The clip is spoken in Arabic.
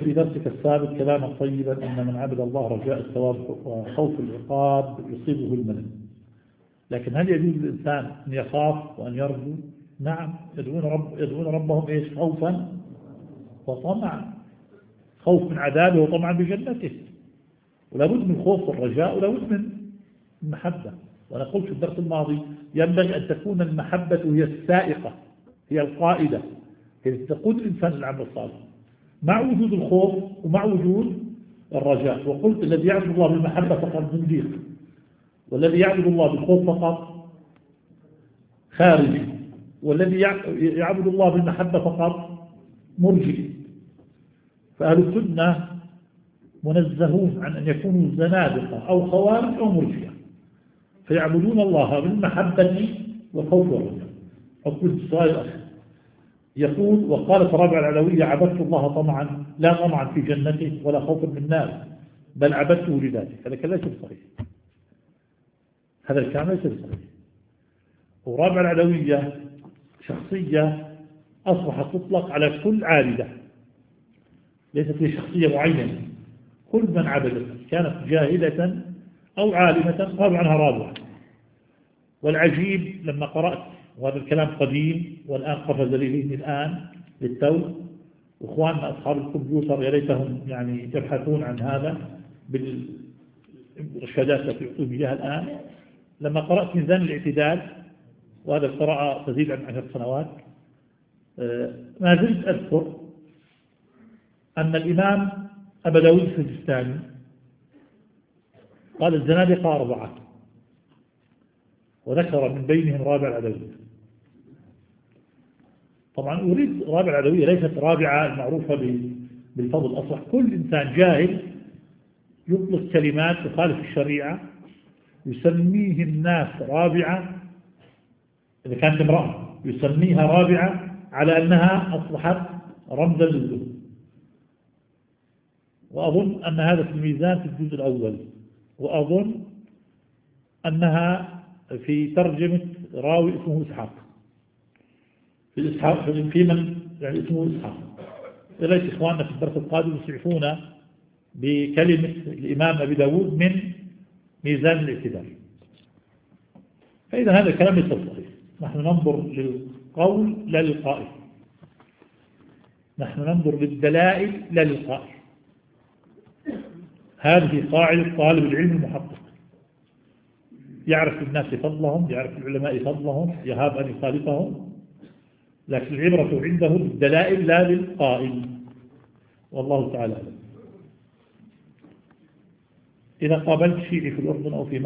في درسك السابق كلاما طيبا أن من عبد الله رجاء الثواب وخوف العقاب يصيبه الملل، لكن هل يجوز للإنسان أن يخاف وأن يرجو؟ نعم، يدعون ربهم إيش؟ خوفا وطمعا، خوف من عذابه وطمعا بجنته، ولا بد من الخوف والرجاء ولا بد من المحبة. وأنا قلت في الدرس الماضي ينبغي أن تكون المحبة هي السائقة، هي القائدة، هي تقود الإنسان للعمل الصالح مع وجود الخوف ومع وجود الرجاء. وقلت الذي يعبد الله بالمحبة فقط زنديق، والذي يعبد الله بالخوف فقط خارجي، والذي يعبد الله بالمحبة فقط مرجئ. فأهل السنة منزهون عن أن يكونوا زنادقة أو خوارج أو مرجئة، فيعبدون الله بالمحبة والخوف والرجاء. أقول السؤال الأخير يقول: وقالت رابعة العلوية: عبدت الله طمعا، لا طمعا في جنته ولا خوفا من نار، بل عبدته لذاته. هذا كلام ليس صحيح، هذا الكلام ليس صحيح. ورابعة العلوية شخصية أصبحت تطلق على كل عابدة، ليست هي شخصية معينة، كل من عبدت كانت جاهلة أو عالمة قالوا عنها رابعة. والعجيب لما قرأت، وهذا الكلام قديم والآن قفز لي الآن للتو، وإخواننا أصحاب الكمبيوتر يا ليتهم يعني يبحثون عن هذا بالإرشادات التي يعطون إياها الآن. لما قرأت ميزان الاعتدال، وهذا القراءة تزيد عن 10 سنوات، ما زلت أذكر أن الإمام أبا داود السجستاني قال: الزنادقة 4، وذكر من بينهم رابع العلوية. طبعا أريد رابع العلوية ليست رابعة المعروفة بالفضل، أصبح كل إنسان جاهل يطلق كلمات تخالف الشريعة يسميه الناس رابعة. إذا كانت امرأة يسميها رابعة على أنها أصبحت رمزا للذل. وأظن أن هذا في الميزان في الجزء الأول، وأظن أنها في ترجمة راوي اسمه إسحاق، في من يعني اسمه إسحاق. إليك إخواننا في الدرس القادم يسعفون بكلمة الإمام أبي داود من ميزان الاعتدال. فإذا هذا الكلام ليس صحيح. نحن ننظر للقول لا للقائل، نحن ننظر للدلائل لا للقائل. هذه قاعدة طالب العلم المحقق، يعرف الناس فضلهم، يعرف العلماء فضلهم، يهاب أن يخالفهم، لكن العبرة عنده بالدلائل لا للقائل، والله تعالى أعلم. إذا قابلت شيعي في الأردن أو في